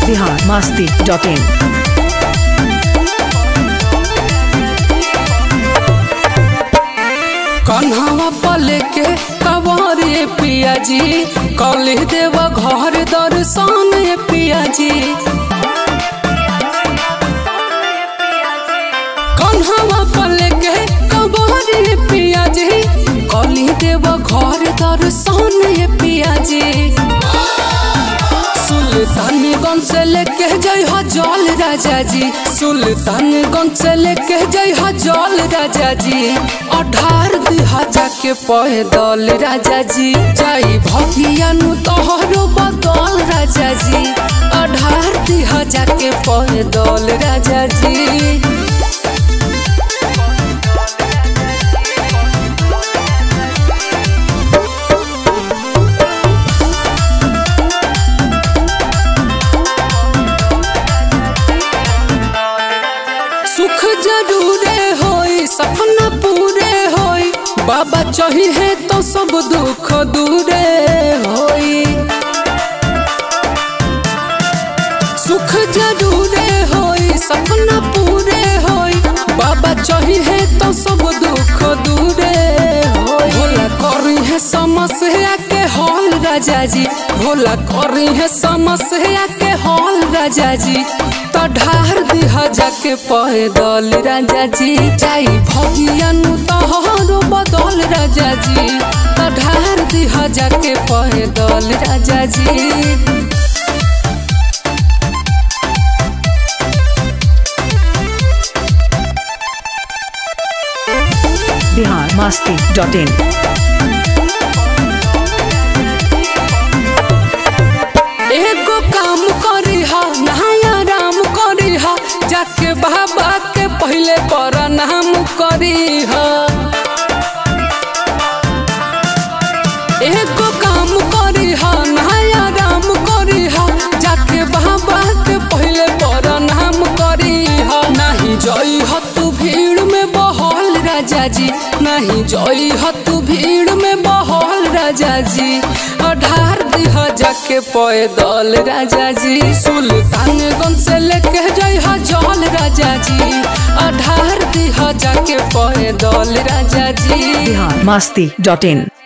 biharmasti.in। कन्हवा पले के कवारे पिया जी कली देव घर दर्शन पिया जी। कन्हवा पले के कवारे पिया जी कली देव घर दर्शन पिया जी। सुल्तानगंज से लेके जय जल राजा जी, सुल्तानगंज से लेके जय जल राजा जी। 18 जाके पैदल राजा जी जाई भगिया नु तोहरो बदल राजा जी। 18 जाके पैदल राजा जी। सुख जरूरे होई सपना पूरे होई, बाबा चाहिए तो सब दुख दूरे होई। सुख जरूरे होई सपना पूरे होई, बाबा चाहिए तो सब दुख दूरे होई। भोला करी है समस्या के हल राजा जी, भोला करी है समस्या के हल राजा जी। तो ढार दिहा जाके पैदल राजा जी जाई भगिया नु तोहरो बदल राजा जी। तो ढार दिहा जाके पैदल राजा जी। biharmasti.in। एगो काम करी हा नहाया राम करी हा, जाके बाबा के पहले प्रणाम करी हा। एगो काम करी हा नहाया राम करी हा, जाके बाबा के पहले प्रणाम करी हा। नहीं जई ह तू भीड़ में बहल राजा जी, नहीं जई ह तू भीड़ में बहल राजा जी। 18 जाके पैदल राजा जी, सुल्तानगंज से लेके जय जल राजा जी। 18 जाके पैदल राजा जी। biharmasti.in।